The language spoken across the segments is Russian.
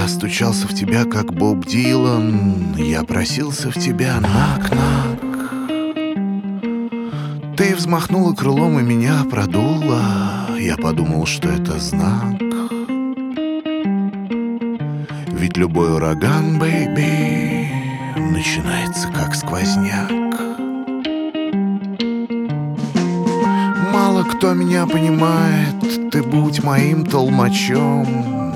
Я стучался в тебя, как Боб Дилан. Я просился в тебя, нак-нак. Ты взмахнула крылом и меня продула. Я подумал, что это знак. Ведь любой ураган, бэйби, начинается как сквозняк. Мало кто меня понимает, ты будь моим толмачом.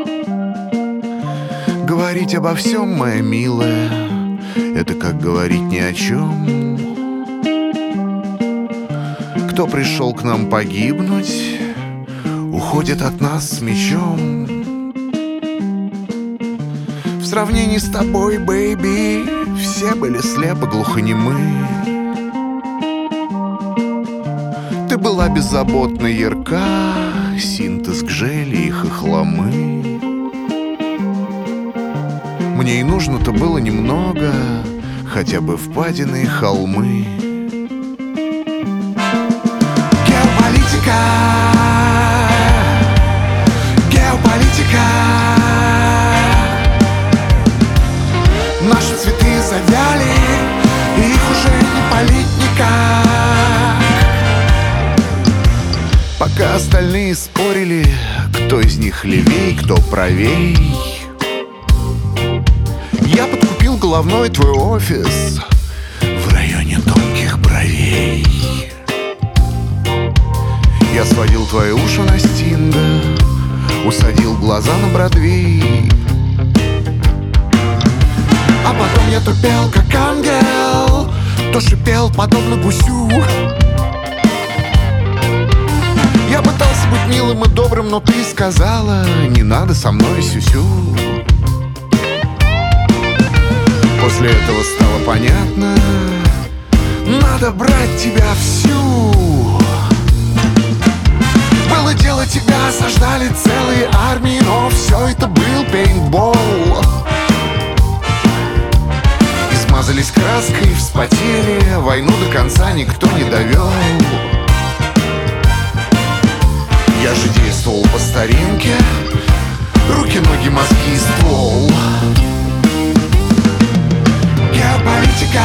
Говорить обо всем, моя милая, это как говорить ни о чем. Кто пришел к нам погибнуть, уходит от нас с мечом. В сравнении с тобой, бэйби, все были слепо глухонемы. Ты была беззаботна, ярка, синтез гжели и хохломы. Мне и нужно-то было немного, хотя бы впадины и холмы. Геополитика, геополитика. Наши цветы завяли, их уже не полить никак. Пока остальные спорили, кто из них левей, кто правей, я подкупил головной твой офис в районе тонких бровей. Я сводил твои уши на Стинга, усадил глаза на Бродвей. А потом я то пел, как ангел, то шипел, подобно гусю. Я пытался быть милым и добрым, но ты сказала: не надо со мной сюсю. После этого стало понятно, надо брать тебя всю. Было дело, тебя осаждали целые армии, но все это был пейнтбол. Измазались краской, вспотели, войну до конца никто не довел. Я же действовал по старинке, руки, ноги, мозги и ствол. Геополитика,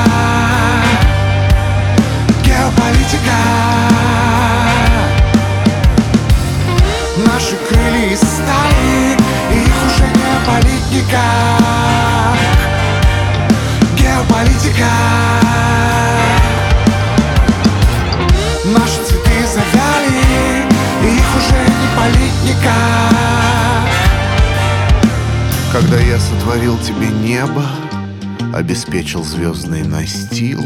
геополитика. Наши крылья из стали, их уже не полить никак. Геополитика. Наши цветы завяли, их уже не полить никак. Когда я сотворил тебе небо, обеспечил звездный настил,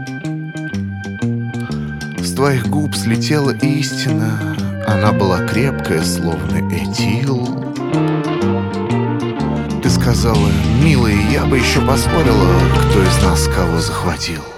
с твоих губ слетела истина. Она была крепкая, словно этил. Ты сказала: милый, я бы еще поспорила, кто из нас кого захватил.